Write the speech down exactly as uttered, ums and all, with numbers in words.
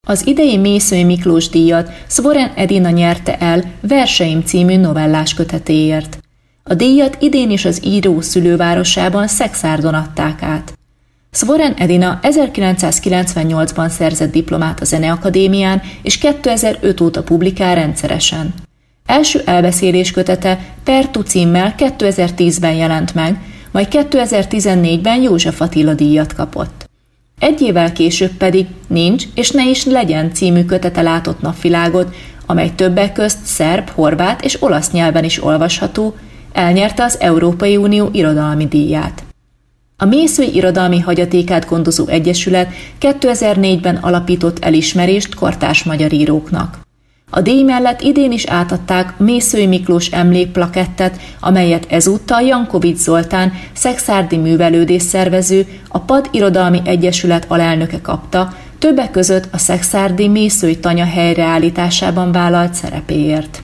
Az idei Mészöly Miklós díjat Szvoren Edina nyerte el Verseim című novellás kötetéért. A díjat idén is az író szülővárosában, Szexárdon adták át. Szvoren Edina ezerkilencszázkilencvennyolcban szerzett diplomát a Zeneakadémián, és kétezer-öt óta publikál rendszeresen. Első elbeszélés kötete Pertu címmel kétezer-tízben jelent meg, majd kétezer-tizennégyben József Attila díjat kapott. Egy évvel később pedig Nincs és ne is legyen című kötete látott napvilágot, amely többek közt szerb, horvát és olasz nyelven is olvasható, elnyerte az Európai Unió irodalmi díját. A Mészöly Irodalmi Hagyatékát Gondozó Egyesület kétezer-négyben alapított elismerést kortárs magyar íróknak. A díj mellett idén is átadták Mészöly Miklós emlékplakettet, amelyet ezúttal Jankovics Zoltán, szexárdi művelődés szervező, a Pad Irodalmi Egyesület alelnöke kapta, többek között a szexárdi Mészöly tanya helyreállításában vállalt szerepéért.